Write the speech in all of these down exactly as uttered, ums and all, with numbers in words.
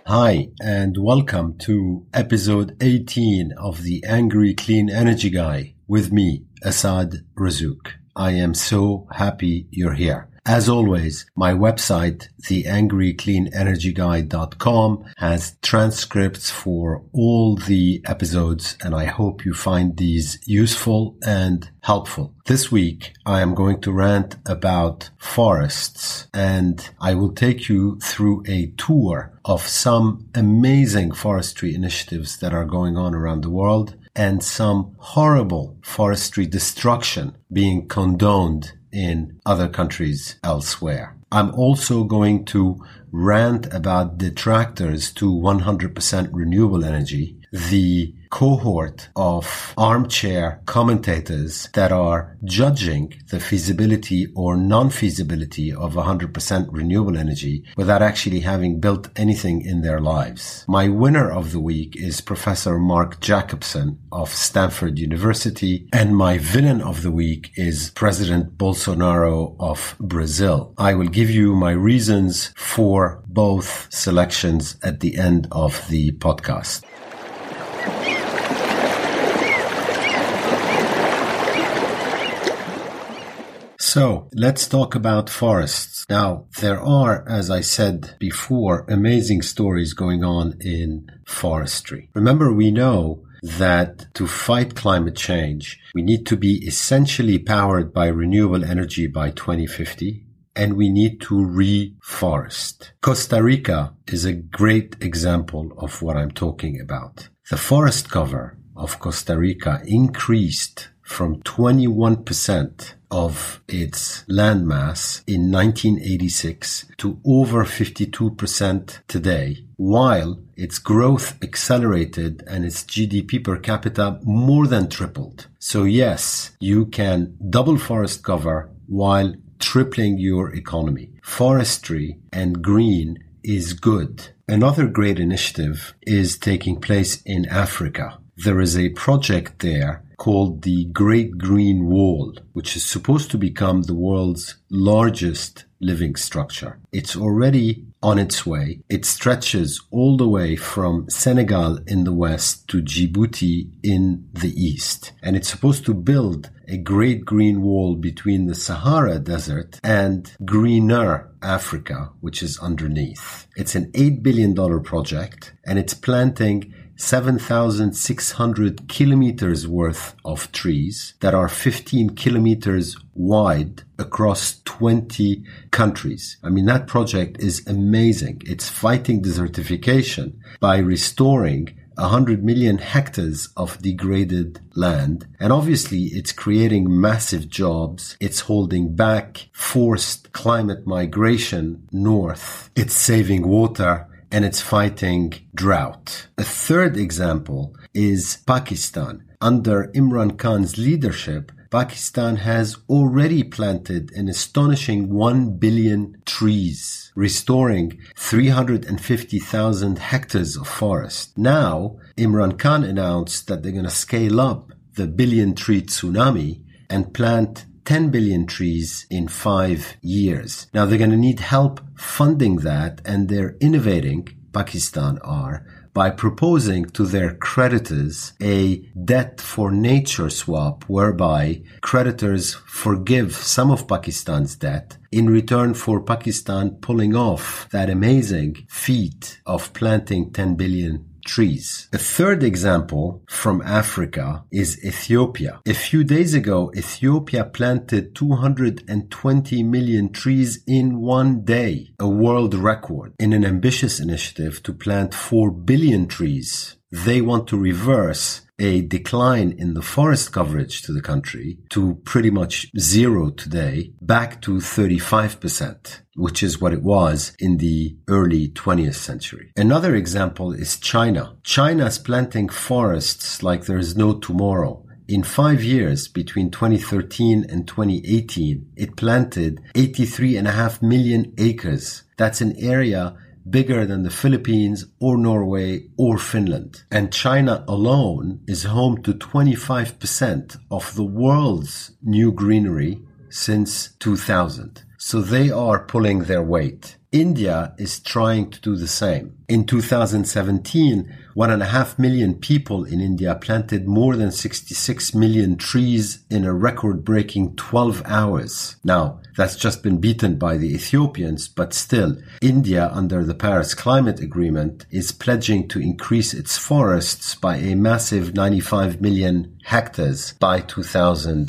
Hi, and welcome to episode eighteen of The Angry Clean Energy Guy with me, Asad Razzouk. I am so happy you're here. As always, my website, the angry clean energy guy dot com, has transcripts for all the episodes, and I hope you find these useful and helpful. This week, I am going to rant about forests, and I will take you through a tour of some amazing forestry initiatives that are going on around the world and some horrible forestry destruction being condoned in other countries elsewhere. I'm also going to rant about detractors to one hundred percent renewable energy, the cohort of armchair commentators that are judging the feasibility or non-feasibility of one hundred percent renewable energy without actually having built anything in their lives. My winner of the week is Professor Mark Jacobson of Stanford University, and my villain of the week is President Bolsonaro of Brazil. I will give you my reasons for both selections at the end of the podcast. So let's talk about forests. Now, there are, as I said before, amazing stories going on in forestry. Remember, we know that to fight climate change, we need to be essentially powered by renewable energy by twenty fifty. And we need to reforest. Costa Rica is a great example of what I'm talking about. The forest cover of Costa Rica increased from twenty-one percent of its landmass in nineteen eighty-six to over fifty-two percent today, while its growth accelerated and its G D P per capita more than tripled. So yes, you can double forest cover while tripling your economy. Forestry and green is good. Another great initiative is taking place in Africa. There is a project there called the Great Green Wall, which is supposed to become the world's largest living structure. It's already on its way. It stretches all the way from Senegal in the west to Djibouti in the east. And it's supposed to build a great green wall between the Sahara Desert and greener Africa, which is underneath. It's an eight billion dollars project, and it's planting seven thousand six hundred kilometers worth of trees that are fifteen kilometers wide across twenty countries. I mean, that project is amazing. It's fighting desertification by restoring one hundred million hectares of degraded land. And obviously, it's creating massive jobs. It's holding back forced climate migration north. It's saving water, and it's fighting drought. A third example is Pakistan. Under Imran Khan's leadership, Pakistan has already planted an astonishing one billion trees, restoring three hundred fifty thousand hectares of forest. Now, Imran Khan announced that they're going to scale up the billion tree tsunami and plant ten billion trees in five years. Now, they're going to need help funding that, and they're innovating, Pakistan are, by proposing to their creditors a debt for nature swap whereby creditors forgive some of Pakistan's debt in return for Pakistan pulling off that amazing feat of planting ten billion trees. A third example from Africa is Ethiopia. A few days ago, Ethiopia planted two hundred twenty million trees in one day, a world record, in an ambitious initiative to plant four billion trees. They want to reverse a decline in the forest coverage to the country to pretty much zero today, back to thirty-five percent, which is what it was in the early twentieth century. Another example is China. China's planting forests like there is no tomorrow. In five years, between twenty thirteen and twenty eighteen, it planted eighty-three and a half million acres. That's an area bigger than the Philippines or Norway or Finland. And China alone is home to twenty-five percent of the world's new greenery since two thousand. So they are pulling their weight. India is trying to do the same. In two thousand seventeen, one and a half million people in India planted more than sixty-six million trees in a record-breaking twelve hours. Now, that's just been beaten by the Ethiopians, but still, India, under the Paris Climate Agreement, is pledging to increase its forests by a massive ninety-five million hectares by two thousand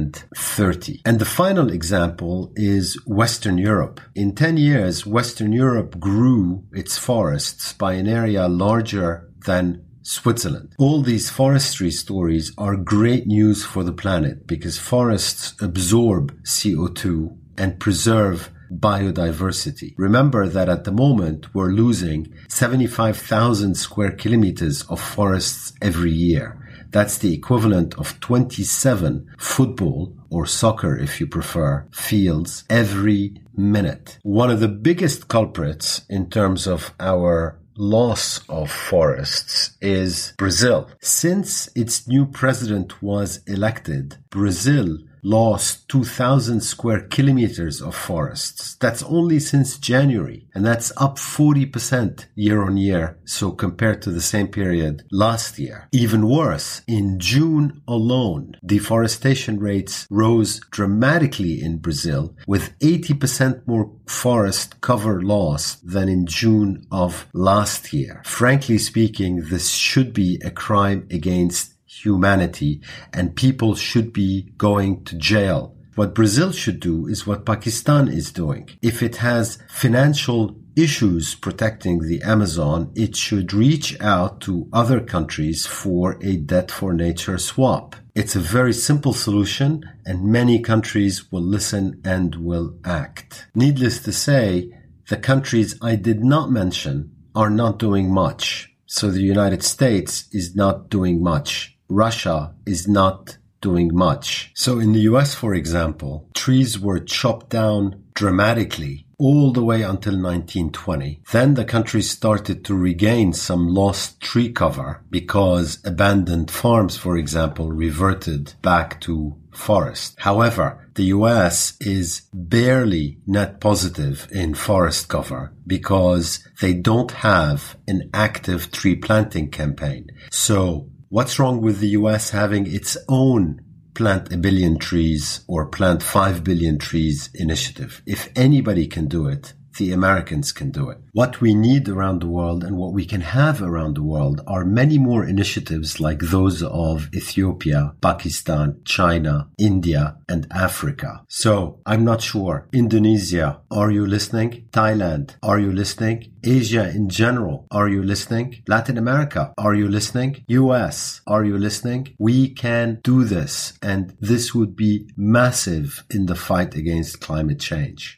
thirty. And the final example is Western Europe. In ten years, Western Europe grew its forests by an area larger than Switzerland. All these forestry stories are great news for the planet because forests absorb C O two and preserve biodiversity. Remember that at the moment we're losing seventy-five thousand square kilometers of forests every year. That's the equivalent of twenty-seven football or soccer, if you prefer, fields every minute. One of the biggest culprits in terms of our loss of forests is Brazil. Since its new president was elected, Brazil lost two thousand square kilometers of forests. That's only since January, and that's up forty percent year on year, so compared to the same period last year. Even worse, in June alone, deforestation rates rose dramatically in Brazil, with eighty percent more forest cover loss than in June of last year. Frankly speaking, this should be a crime against humanity, and people should be going to jail. What Brazil should do is what Pakistan is doing. If it has financial issues protecting the Amazon, it should reach out to other countries for a debt for nature swap. It's a very simple solution, and many countries will listen and will act. Needless to say, the countries I did not mention are not doing much. So the United States is not doing much. Russia is not doing much. So in the U S, for example, trees were chopped down dramatically all the way until nineteen twenty. Then the country started to regain some lost tree cover because abandoned farms, for example, reverted back to forest. However, the U S is barely net positive in forest cover because they don't have an active tree planting campaign. So what's wrong with the U S having its own plant a billion trees or plant five billion trees initiative? If anybody can do it, the Americans can do it. What we need around the world and what we can have around the world are many more initiatives like those of Ethiopia, Pakistan, China, India, and Africa. So I'm not sure. Indonesia, are you listening? Thailand, are you listening? Asia in general, are you listening? Latin America, are you listening? U S, are you listening? We can do this, and this would be massive in the fight against climate change.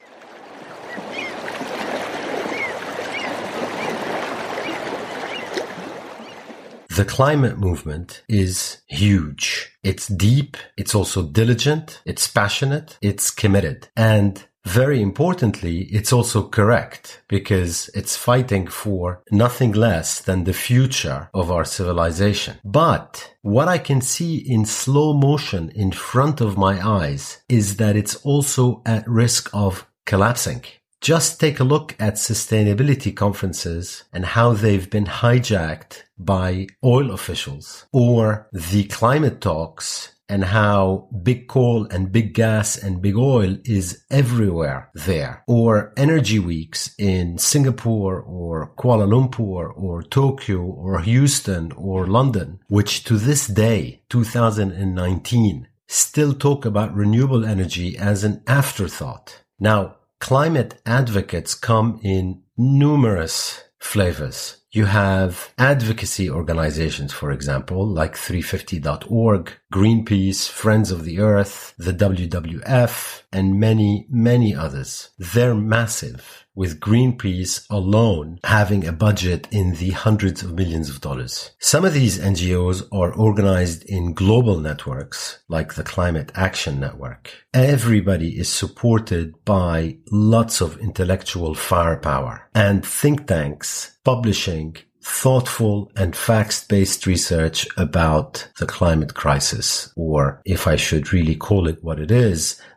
The climate movement is huge. It's deep. It's also diligent. It's passionate. It's committed. And very importantly, it's also correct because it's fighting for nothing less than the future of our civilization. But what I can see in slow motion in front of my eyes is that it's also at risk of collapsing. Just take a look at sustainability conferences and how they've been hijacked by oil officials, or the climate talks and how big coal and big gas and big oil is everywhere there, or energy weeks in Singapore or Kuala Lumpur or Tokyo or Houston or London, which to this day, two thousand nineteen, still talk about renewable energy as an afterthought. Now, climate advocates come in numerous flavors. You have advocacy organizations, for example, like three fifty dot org, Greenpeace, Friends of the Earth, the W W F, and many, many others. They're massive, with Greenpeace alone having a budget in the hundreds of millions of dollars. Some of these N G Os are organized in global networks, like the Climate Action Network. Everybody is supported by lots of intellectual firepower and think tanks publishing thoughtful and facts-based research about the climate crisis, or if I should really call it what it is,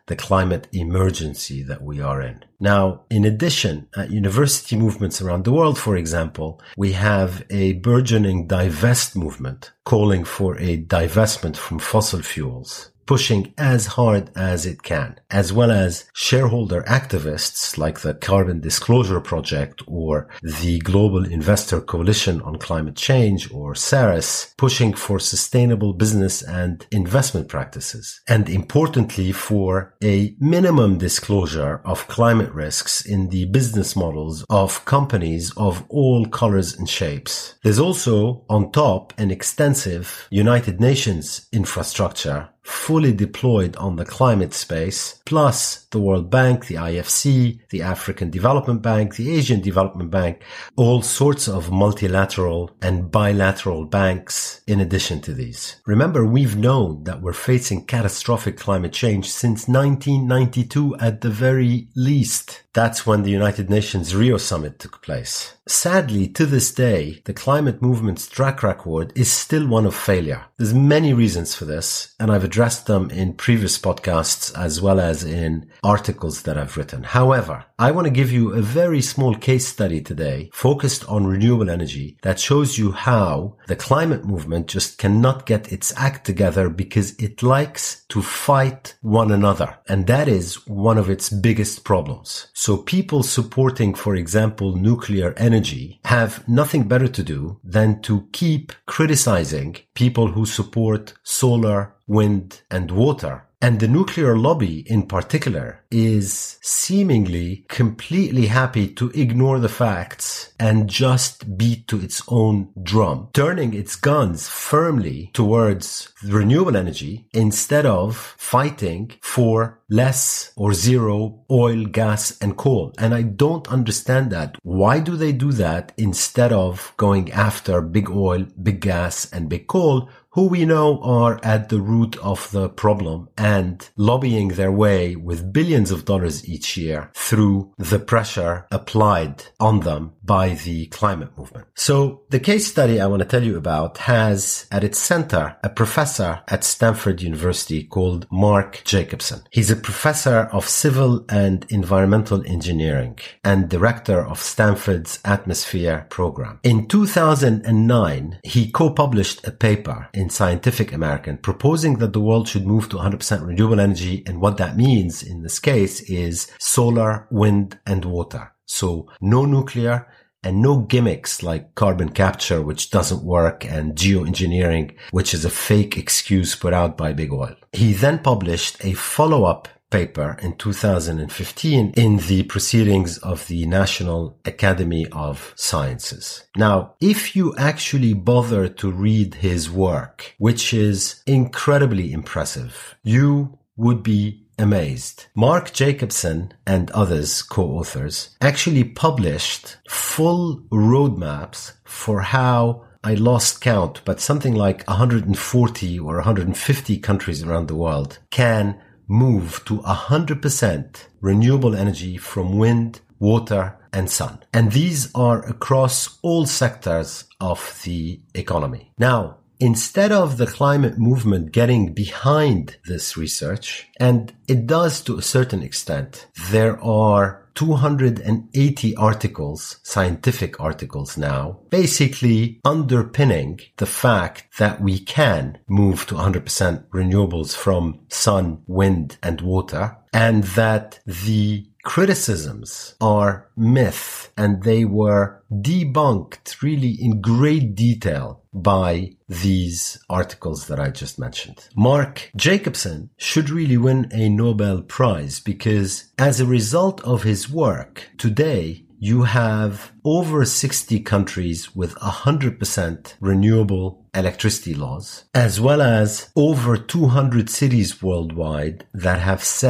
the climate emergency that we are in. Now, in addition, at university movements around the world, for example, we have a burgeoning divest movement calling for a divestment from fossil fuels, pushing as hard as it can, as well as shareholder activists like the Carbon Disclosure Project or the Global Investor Coalition on Climate Change, or CERES, pushing for sustainable business and investment practices, and importantly for a minimum disclosure of climate risks in the business models of companies of all colors and shapes. There's also, on top, an extensive United Nations infrastructure fully deployed on the climate space, plus the World Bank, the I F C, the African Development Bank, the Asian Development Bank, all sorts of multilateral and bilateral banks in addition to these. Remember, we've known that we're facing catastrophic climate change since nineteen ninety-two at the very least. That's when the United Nations Rio Summit took place. Sadly, to this day, the climate movement's track record is still one of failure. There's many reasons for this, and I've addressed them in previous podcasts as well as in articles that I've written. However, I want to give you a very small case study today focused on renewable energy that shows you how the climate movement just cannot get its act together because it likes to fight one another. And that is one of its biggest problems. So people supporting, for example, nuclear energy have nothing better to do than to keep criticizing people who support solar, wind, and water. And the nuclear lobby in particular is seemingly completely happy to ignore the facts and just beat to its own drum, turning its guns firmly towards renewable energy instead of fighting for less or zero oil, gas, and coal. And I don't understand that. Why do they do that instead of going after big oil, big gas, and big coal, who we know are at the root of the problem and lobbying their way with billions of dollars each year through the pressure applied on them by the climate movement? So the case study I want to tell you about has at its center a professor at Stanford University called Mark Jacobson. He's a professor of civil and environmental engineering and director of Stanford's Atmosphere program. In two thousand nine, he co-published a paper in Scientific American proposing that the world should move to one hundred percent renewable energy, and what that means in this case is solar, wind, and water. So no nuclear and no gimmicks like carbon capture, which doesn't work, and geoengineering, which is a fake excuse put out by big oil. He then published a follow-up paper in two thousand fifteen in the Proceedings of the National Academy of Sciences. Now, if you actually bother to read his work, which is incredibly impressive, you would be amazed. Mark Jacobson and others, co-authors, actually published full roadmaps for how, I lost count, but something like one hundred forty or one hundred fifty countries around the world can move to one hundred percent renewable energy from wind, water, and sun. And these are across all sectors of the economy. Now, instead of the climate movement getting behind this research, and it does to a certain extent, there are two hundred eighty articles, scientific articles now, basically underpinning the fact that we can move to one hundred percent renewables from sun, wind, and water, and that the criticisms are myth, and they were debunked really in great detail by these articles that I just mentioned. Mark Jacobson should really win a Nobel Prize because as a result of his work, today you have over sixty countries with one hundred percent renewable electricity laws, as well as over two hundred cities worldwide that have set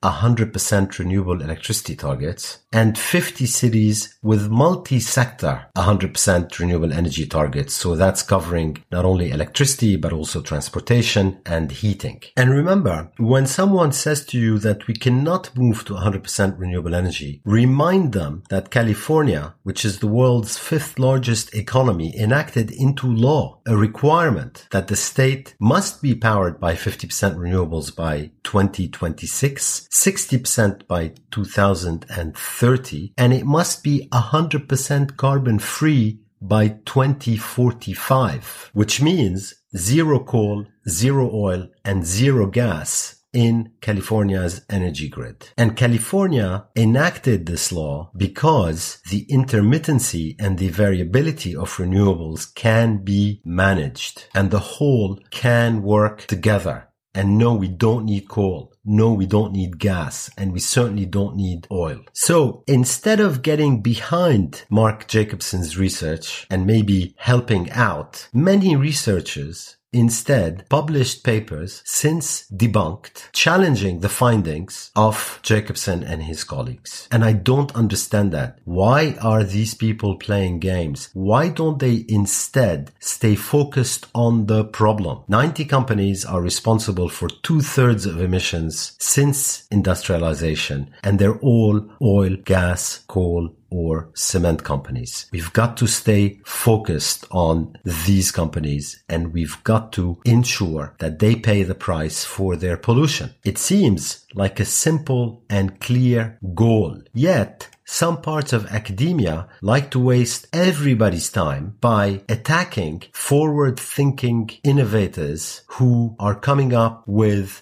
one hundred percent renewable electricity targets, and fifty cities with multi-sector one hundred percent renewable energy targets. So that's covering not only electricity, but also transportation and heating. And remember, when someone says to you that we cannot move to one hundred percent renewable energy, remind them that California, which is the world's fifth largest economy, enacted into law a requirement that the state must be powered by fifty percent renewables by twenty twenty-six, sixty percent by two thousand thirty, and it must be one hundred percent carbon free by twenty forty-five, which means zero coal, zero oil, and zero gas in California's energy grid. And California enacted this law because the intermittency and the variability of renewables can be managed, and the whole can work together. And no, we don't need coal. No, we don't need gas, and we certainly don't need oil. So instead of getting behind Mark Jacobson's research and maybe helping out, many researchers instead published papers since debunked, challenging the findings of Jacobson and his colleagues. And I don't understand that. Why are these people playing games? Why don't they instead stay focused on the problem? ninety companies are responsible for two-thirds of emissions since industrialization, and they're all oil, gas, coal, or cement companies. We've got to stay focused on these companies, and we've got to ensure that they pay the price for their pollution. It seems like a simple and clear goal, yet some parts of academia like to waste everybody's time by attacking forward-thinking innovators who are coming up with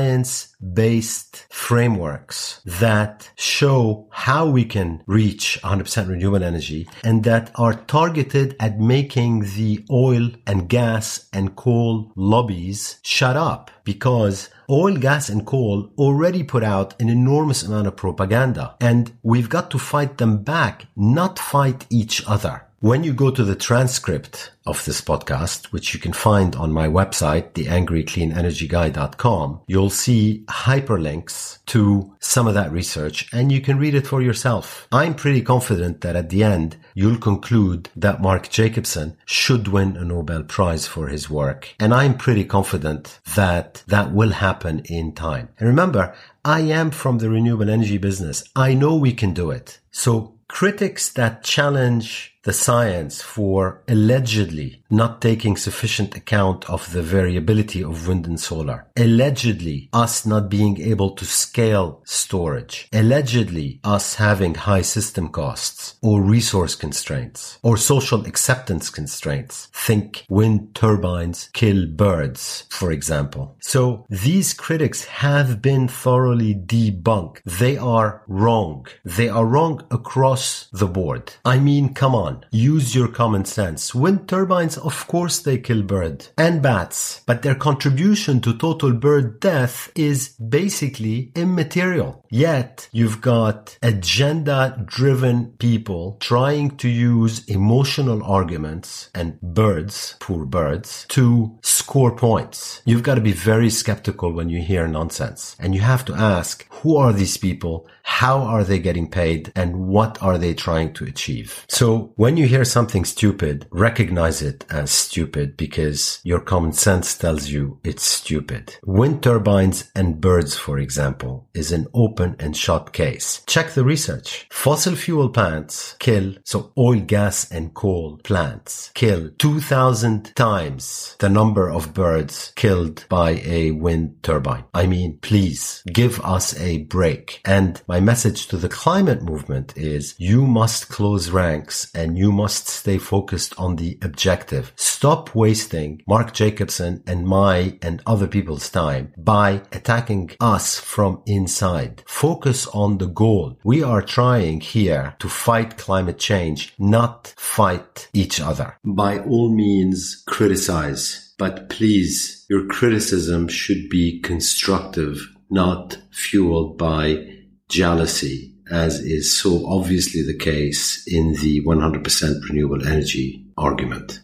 science-based frameworks that show how we can reach one hundred percent renewable energy, and that are targeted at making the oil and gas and coal lobbies shut up, because oil, gas, and coal already put out an enormous amount of propaganda, and we've got to fight them back, not fight each other. When you go to the transcript of this podcast, which you can find on my website, the angry clean energy guy dot com, you'll see hyperlinks to some of that research, and you can read it for yourself. I'm pretty confident that at the end, you'll conclude that Mark Jacobson should win a Nobel Prize for his work. And I'm pretty confident that that will happen in time. And remember, I am from the renewable energy business. I know we can do it. So critics that challenge the science for allegedly not taking sufficient account of the variability of wind and solar, allegedly us not being able to scale storage, allegedly us having high system costs or resource constraints or social acceptance constraints. Think wind turbines kill birds, for example. So these critics have been thoroughly debunked. They are wrong. They are wrong across the board. I mean, come on. Use your common sense. Wind turbines, of course they kill birds and bats, but their contribution to total bird death is basically immaterial. Yet you've got agenda-driven people trying to use emotional arguments and birds, poor birds, to score points. You've got to be very skeptical when you hear nonsense. And you have to ask, who are these people? How are they getting paid? And what are they trying to achieve? So when you hear something stupid, recognize it as stupid, because your common sense tells you it's stupid. Wind turbines and birds, for example, is an open and shut case. Check the research. Fossil fuel plants kill, so oil, gas, and coal plants kill two thousand times the number of birds killed by a wind turbine. I mean, please give us a break. And my message to the climate movement is, you must close ranks and you must stay focused on the objective. Stop wasting Mark Jacobson and my and other people's time by attacking us from inside. Focus on the goal. We are trying here to fight climate change, not fight each other. By all means, criticize, but please, your criticism should be constructive, not fueled by jealousy, as is so obviously the case in the one hundred percent renewable energy argument.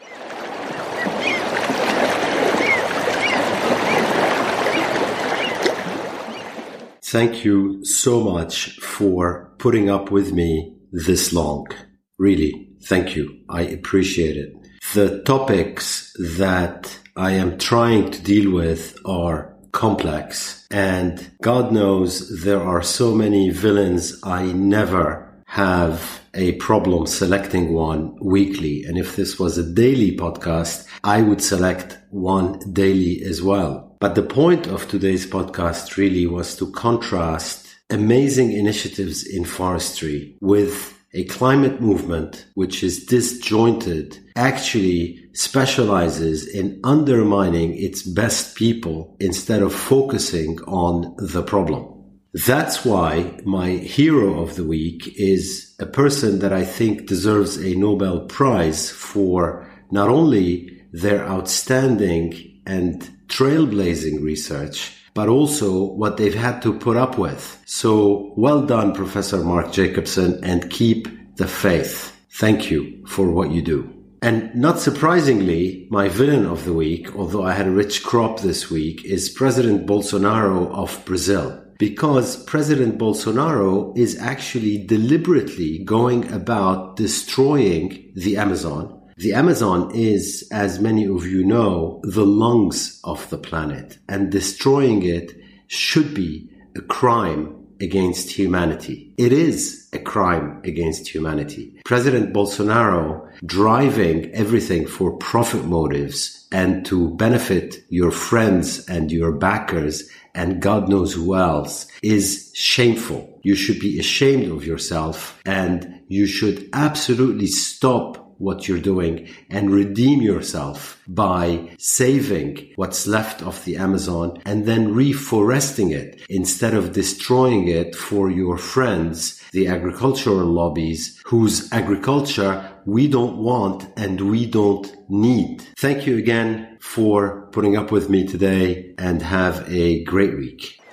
thank you so much for putting up with me this long. Really, thank you. I appreciate it. The topics that I am trying to deal with are complex, and God knows there are so many villains. I never have a problem selecting one weekly. And if this was a daily podcast, I would select one daily as well. But the point of today's podcast really was to contrast amazing initiatives in forestry with a climate movement which is disjointed, actually specializes in undermining its best people instead of focusing on the problem. That's why my hero of the week is a person that I think deserves a Nobel Prize for not only their outstanding and trailblazing research, but also what they've had to put up with. So well done, Professor Mark Jacobson, and keep the faith. Thank you for what you do. And not surprisingly, my villain of the week, although I had a rich crop this week, is President Bolsonaro of Brazil. Because President Bolsonaro is actually deliberately going about destroying the Amazon. The Amazon is, as many of you know, the lungs of the planet, and destroying it should be a crime against humanity. It is a crime against humanity. President Bolsonaro driving everything for profit motives and to benefit your friends and your backers and God knows who else is shameful. You should be ashamed of yourself, and you should absolutely stop what you're doing and redeem yourself by saving what's left of the Amazon and then reforesting it instead of destroying it for your friends, the agricultural lobbies, whose agriculture we don't want and we don't need. Thank you again for putting up with me today, and have a great week.